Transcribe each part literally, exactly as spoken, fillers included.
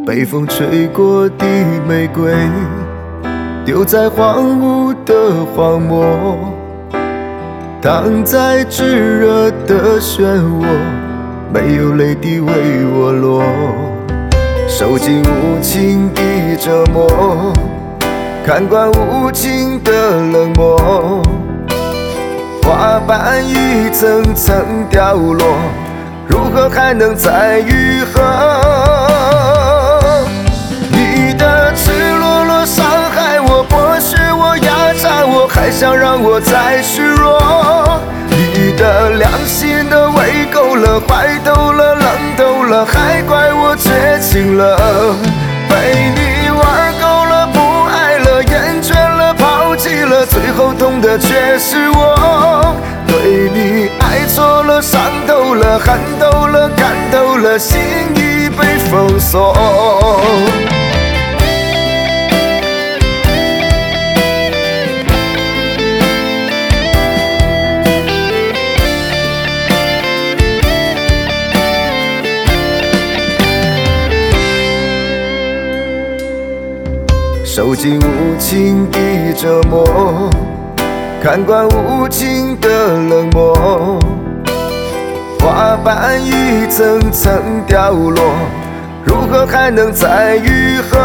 被风吹过的玫瑰，丢在荒芜的荒漠，躺在炙热的漩涡，没有泪滴为我落，受尽无情的折磨，看惯无情的冷漠，花瓣一层层掉落，如何还能再愈合？你的赤裸裸伤害我，剥削我，压榨我，还想让我再虚弱。你的良心的喂够了，坏透了，冷透了，还怪我绝情了。被你玩够了，不爱了，厌倦了，抛弃了，最后痛的却是我。对你爱错了，伤透了，恨透了，干透了，心已被封锁。受尽无情的折磨，看惯无情的冷漠，花瓣一层层掉落，如何还能再愈合？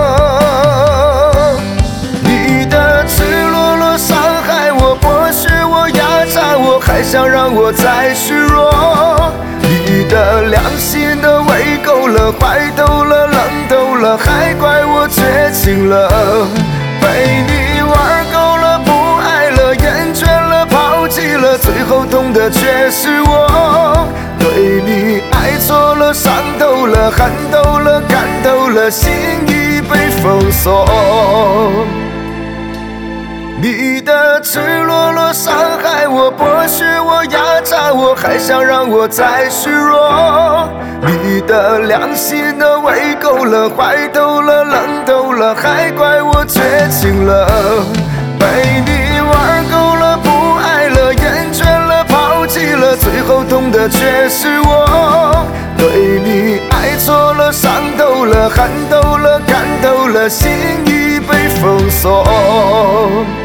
你的赤裸裸伤害我，剥削我，压榨我，还想让我再虚弱。你的良心的喂够了，坏透了，冷透了，还怪我绝情了。被你玩够了，不爱了，厌倦了，抛弃了，最后痛的却是我。对你爱错了，伤透了，恨透了，干透了，心已被封锁。你的赤裸裸伤害我，剥削我，压榨我，还想让我再虚弱。你的良心的喂够了，坏透了，冷透了，还怪我绝情了。被你玩够了，不爱了，厌倦了，抛弃了，最后痛的却是我。对你爱错了，伤透了，恨透了，干透了，心已被封锁。